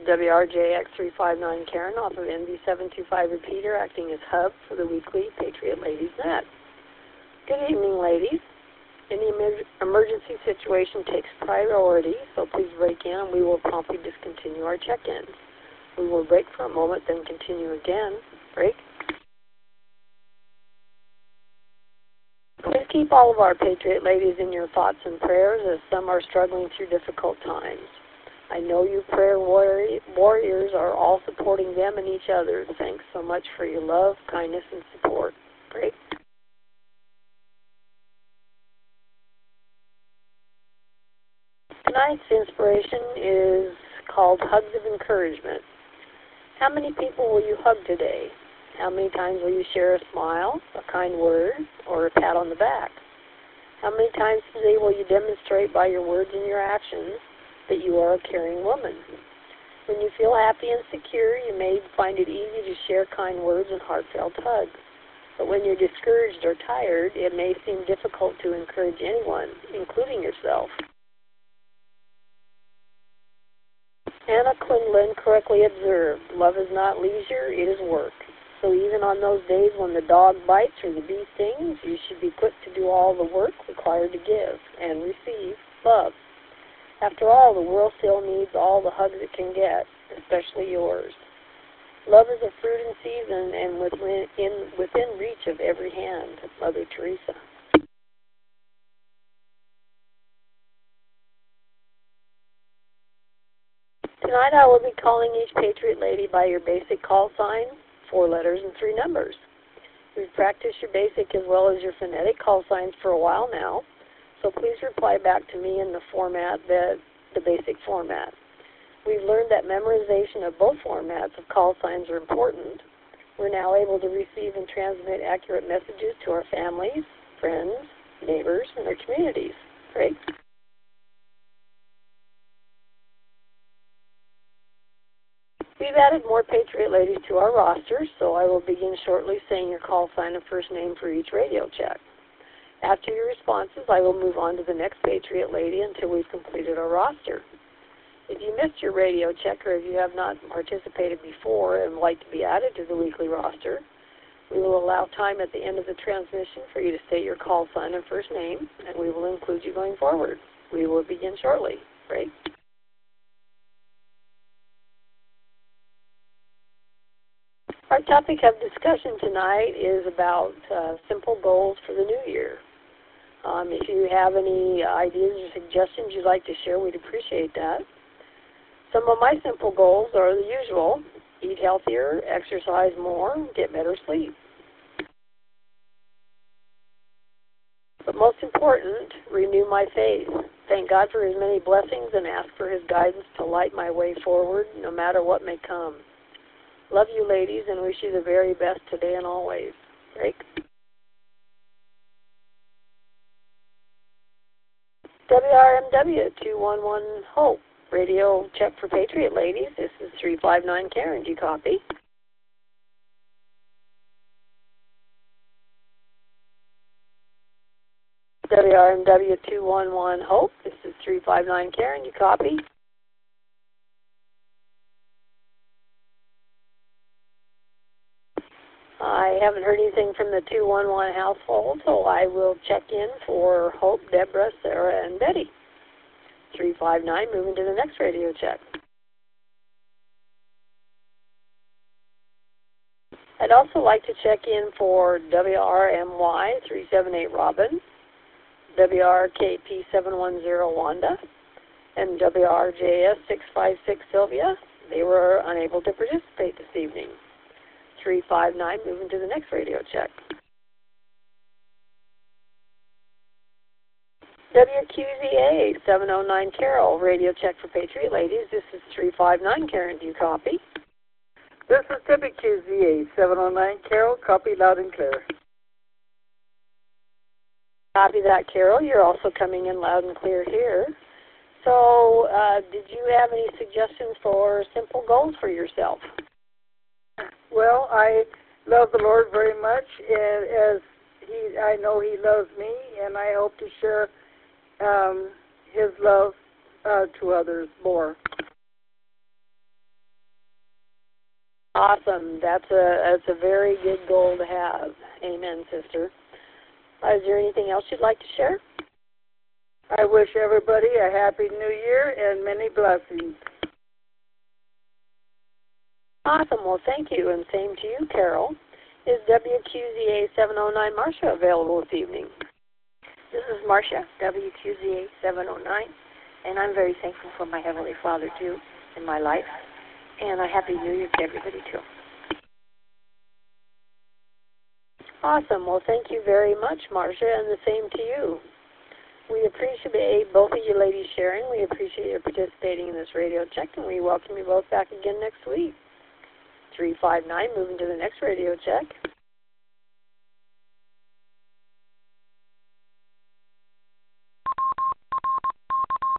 WRJX359 Karen off of NV725 repeater, acting as hub for the weekly Patriot Ladies Net. Good evening, ladies. Any emergency situation takes priority, so please break in and we will promptly discontinue our check-ins. We will break for a moment, then continue again. Break. Please keep all of our Patriot ladies in your thoughts and prayers, as some are struggling through difficult times. I know you prayer warriors are all supporting them and each other. Thanks so much for your love, kindness, and support. Break. Tonight's inspiration is called Hugs of Encouragement. How many people will you hug today? How many times will you share a smile, a kind word, or a pat on the back? How many times today will you demonstrate by your words and your actions that you are a caring woman? When you feel happy and secure, you may find it easy to share kind words and heartfelt hugs. But when you're discouraged or tired, it may seem difficult to encourage anyone, including yourself. Anna Quindlen correctly observed, love is not leisure, it is work. So even on those days when the dog bites or the bee stings, you should be quick to do all the work required to give and receive love. After all, the world still needs all the hugs it can get, especially yours. Love is a fruit in season and within reach of every hand. Mother Teresa. Tonight I will be calling each Patriot lady by your basic call sign, 4 letters and 3 numbers. We've practiced your basic as well as your phonetic call signs for a while now, so please reply back to me in the basic format. We've learned that memorization of both formats of call signs are important. We're now able to receive and transmit accurate messages to our families, friends, neighbors, and our communities. Great. We've added more Patriot ladies to our roster, so I will begin shortly saying your call sign and first name for each radio check. After your responses, I will move on to the next Patriot lady until we've completed our roster. If you missed your radio check or if you have not participated before and would like to be added to the weekly roster, we will allow time at the end of the transmission for you to state your call sign and first name, and we will include you going forward. We will begin shortly. Break. Our topic of discussion tonight is about simple goals for the new year. If you have any ideas or suggestions you'd like to share, we'd appreciate that. Some of my simple goals are the usual: eat healthier, exercise more, get better sleep. But most important, renew my faith. Thank God for His many blessings and ask for His guidance to light my way forward, no matter what may come. Love you, ladies, and wish you the very best today and always. Break. WRMW 211 Hope. Radio check for Patriot ladies. This is 359 Karen. Do you copy? WRMW 211 Hope. This is 359 Karen. Do you copy? I haven't heard anything from the 211 household, so I will check in for Hope, Deborah, Sarah, and Betty. 359, moving to the next radio check. I'd also like to check in for WRMY 378 Robin, WRKP 710 Wanda, and WRJS 656 Sylvia. They were unable to participate this evening. 359, moving to the next radio check. WQZA 709 Carol, radio check for Patriot ladies. This is 359 Karen. Do you copy? This is WQZA 709 Carol. Copy loud and clear. Copy that, Carol. You're also coming in loud and clear here. So, did you have any suggestions for simple goals for yourself? Well, I love the Lord very much, as I know He loves me, and I hope to share His love to others more. Awesome. That's a very good goal to have. Amen, sister. Is there anything else you'd like to share? I wish everybody a happy New Year and many blessings. Awesome. Well, thank you, and same to you, Carol. Is WQZA 709 Marcia available this evening? This is Marcia, WQZA 709, and I'm very thankful for my Heavenly Father, too, in my life. And a Happy New Year to everybody, too. Awesome. Well, thank you very much, Marcia, and the same to you. We appreciate both of you ladies sharing. We appreciate your participating in this radio check, and we welcome you both back again next week. 359, moving to the next radio check.